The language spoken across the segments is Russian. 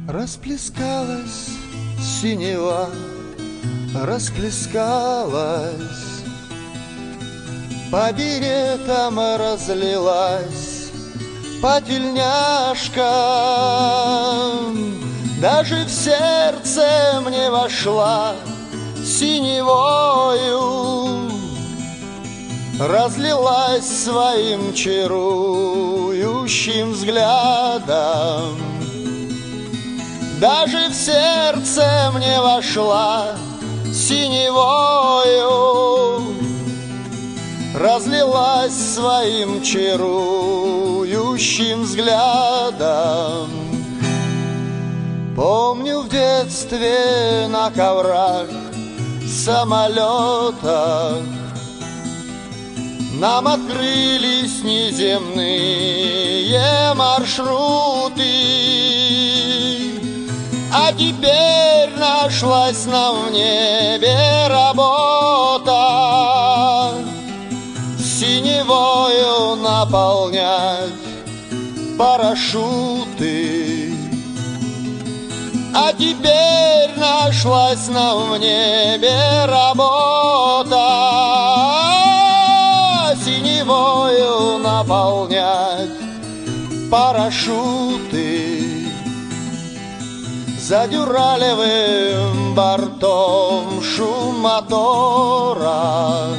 Расплескалась синева, расплескалась, по беретам разлилась, по тельняшкам. Даже в сердце мне вошла синевою, разлилась своим чарующим взглядом. Даже в сердце мне вошла синевою, разлилась своим чарующим взглядом. Помню, в детстве на коврах, самолетах нам открылись неземные маршруты. А теперь нашлась нам в небе работа синевою наполнять парашюты. А теперь нашлась нам в небе работа синевою наполнять парашюты. За дюралевым бортом шум мотора,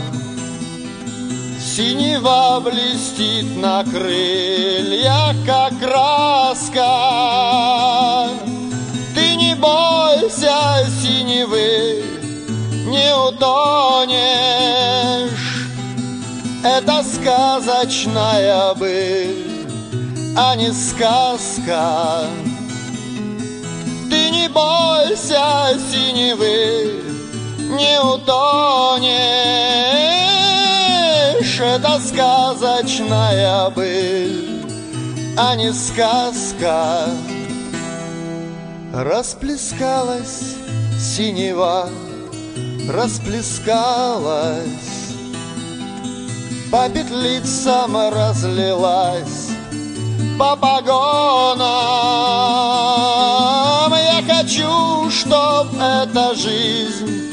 синева блестит на крыльях, как краска. Ты не бойся синевы, не утонешь. Это сказочная быль, а не сказка. Ты не бойся синевы, не утонешь. Это сказочная быль, а не сказка. Расплескалась синева, расплескалась, по петлицам разлилась, по погонам. Я хочу, чтоб эта жизнь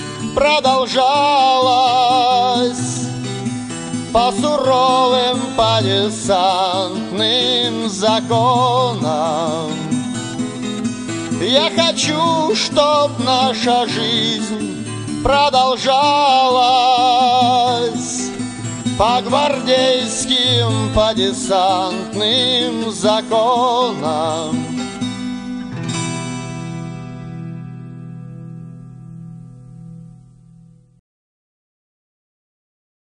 продолжалась по суровым, по десантным законам. Я хочу, чтоб наша жизнь продолжалась по гвардейским, по десантным законам.